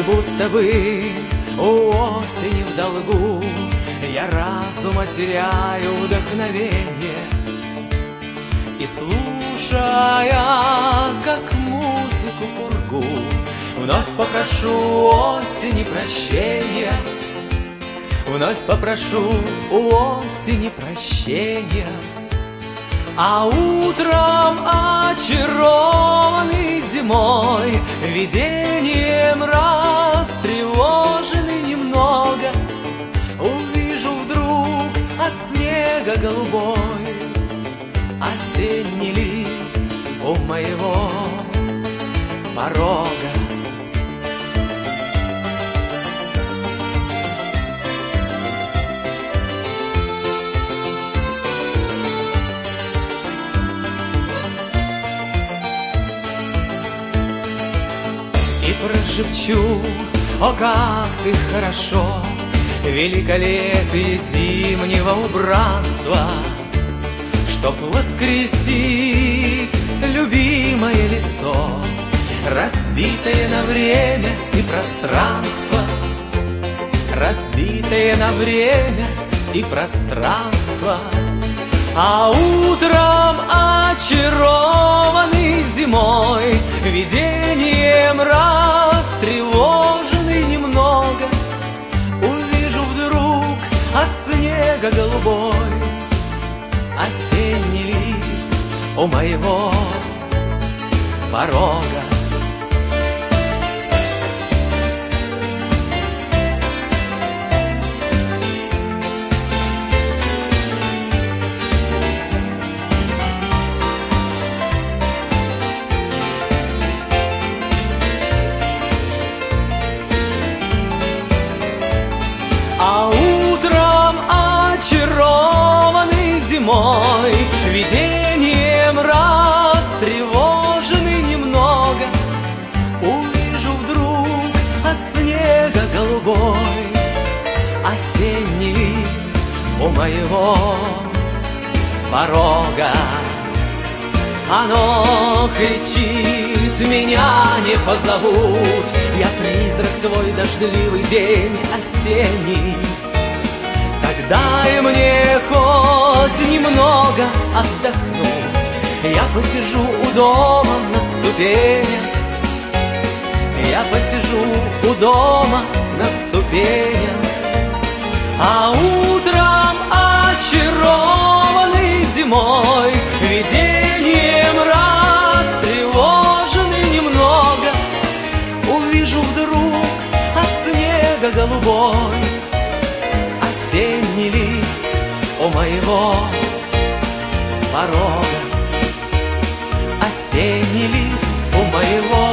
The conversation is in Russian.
будто бы у осени в долгу, я разума теряю вдохновенье. И слушая, как музыку пургу, вновь попрошу осени прощения. Вновь попрошу у осени прощения. А утром, очарованный зимой, видением растревоженный немного, увижу вдруг от снега голубой осенний лист у моего порога. И прошепчу: о, как ты хорошо, великолепие зимнего убранства, чтоб воскресить любимое лицо, разбитое на время и пространство, разбитое на время и пространство. А утром, очарованный зимой, видением растревоженный немного, увижу вдруг от снега голубой осенний лист у моего порога. А утром, очарованный зимой, видением растревоженный немного, увижу вдруг от снега голубой осенний лист у моего порога. Оно кричит: меня не позовут, я призрак твой, дождливый день осенний. Так дай мне хоть немного отдохнуть, я посижу у дома на ступенях, я посижу у дома на ступенях. А утром, очарованный зимой, видением растревоженный немного, увижу вдруг от снега голубой осенний лист у моего порога. Осенний лист у моего